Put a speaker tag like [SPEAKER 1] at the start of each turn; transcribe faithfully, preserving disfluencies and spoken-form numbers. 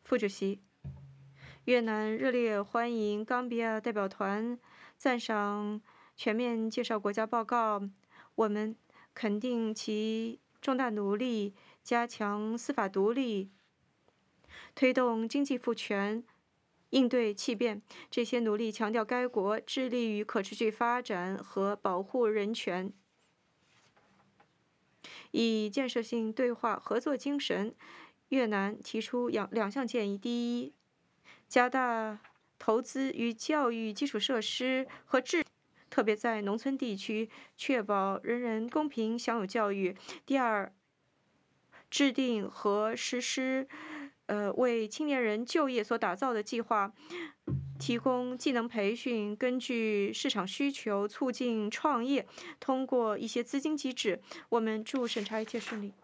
[SPEAKER 1] 副主席。越南热烈欢迎冈比亚代表团，赞赏全面介绍国家报告。我们肯定其重大努力，加强司法独立，推动经济赋权，应对气变。这些努力强调该国致力于可持续发展和保护人权。以建设性对话合作精神，越南提出两两项建议：第一，加大投资与教育基础设施和治，特别在农村地区，确保人人公平享有教育；第二，制定和实施呃为青年人就业所打造的计划，提供技能培训，根据市场需求促进创业，通过一些资金机制。我们祝审查一切顺利。